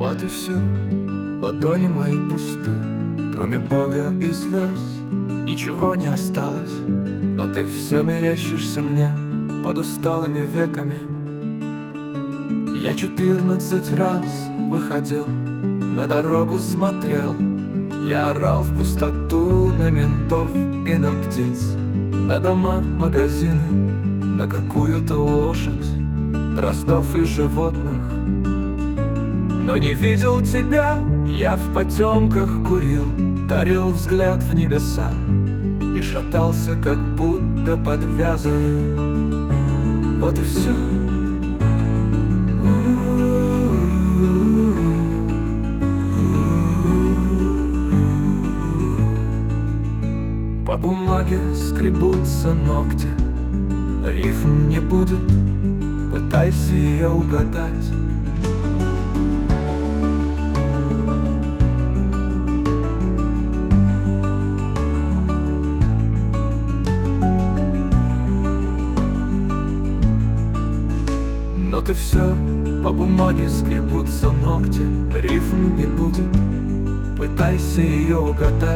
Вот и все, ладони мои пусты, кроме Бога и слез ничего не осталось. Но ты все мерещишься мне под усталыми веками. Я 14 раз выходил, на дорогу смотрел. Я орал в пустоту на ментов и на птиц, на дома, магазины, на какую-то лошадь, дроздов и животных. Но не видел тебя, я в потемках курил, дарил взгляд в небеса и шатался, как будто подвязан. Вот и все. По бумаге скребутся ногти, рифм не будет, пытайся ее угадать. Но ты все, по бумаге скребутся ногти, рифм не будет, пытайся ее угадать.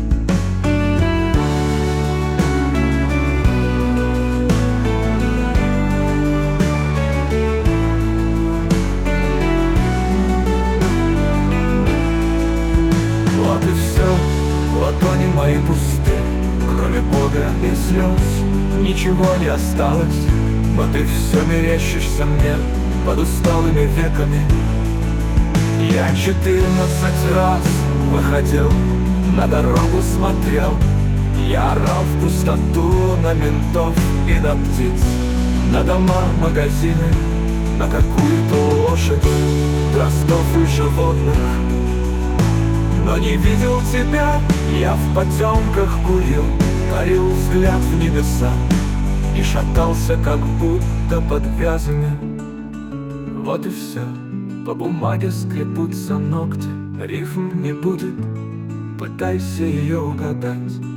Вот и все, ладони мои пусты, кроме Бога и слез ничего не осталось. Но ты все мерещишься мне под усталыми веками. Я 14 раз выходил, на дорогу смотрел. Я орал в пустоту на ментов и на птиц, на дома, магазины, на какую-то лошадь, дроздов и животных. Но не видел тебя, я в потемках курил, дарил взгляд в небеса и шатался, как будто подвязанный. Вот и все, по бумаге скребутся ногти, рифм не будет, пытайся ее угадать.